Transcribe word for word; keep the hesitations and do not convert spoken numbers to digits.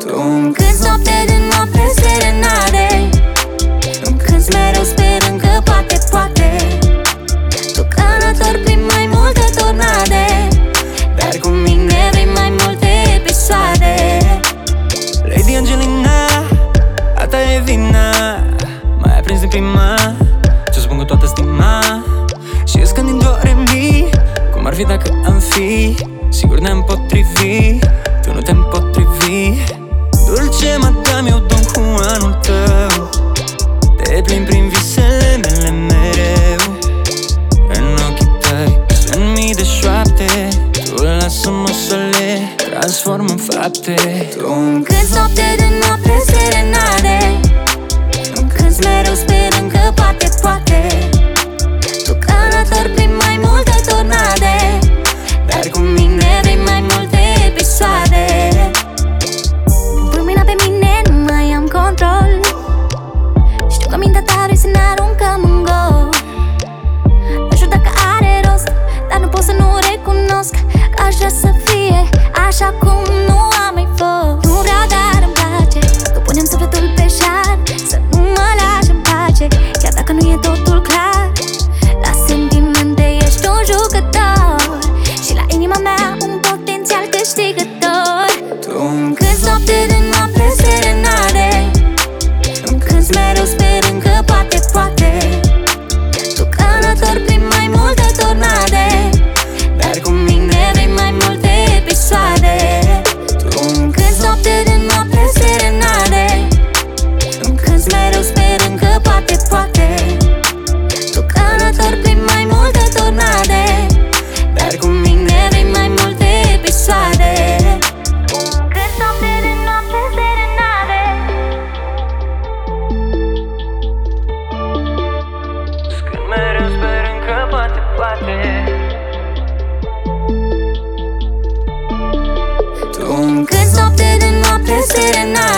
Tu îmi cânti noapte de noapte serenade, îmi cânti mereu sperând că poate, poate tu călători prin mai multe tornade, dar cu mine vrei mai multe episoade. Lady Angelina, a ta e vina, m-ai aprins din prima, ți-o spun cu toată stima. Și îți cânt din doare mii, cum ar fi dacă am fi, sigur ne-am potrivit, tu nu te-mi potrivi. Dulce madame, eu Don Juanul tău, te plimbi prin visele mele mereu. În ochii tăi sunt mii de șoapte, tu lasă-mă să le transform în fapte. Tu îmi cânti noapte de noapte serenade, îmi cânti mereu sperând că poate, poate tu călători prin mai multe tornade, dar cu mine vrei mai multe episoade. Pui mâna pe mine, nu mai am control, știu că mintea ta vrei să ne aruncăm în gol. Nu știu dacă are rost, dar nu pot să nu recunosc că aș vrea să fie așa cum nu am mai fost. Nu vreau, dar îmi place, tu punem sufletul pe șar, să nu mă lași în pace, chiar dacă nu e totul clar. La sentimente ești un jucător și la inima mea un potențial câștigător. Tu îmi cânti noapte de noapte serenade, îmi cânti mereu sperând că poate, poate tu călători prin mai multe tornade, dar cu mine vrei mai multe episoade. Tu îmi cânti noapte de noapte serenade, îmi cânti mereu sperând că poate, poate tu călători prin mai multe tornade, dar cu mine vrei mai multe episoade. Tu îmi cânti noapte de noapte serenade, Când mereu sperând că poate, poate tu îmi cânti noapte de noapte serenade.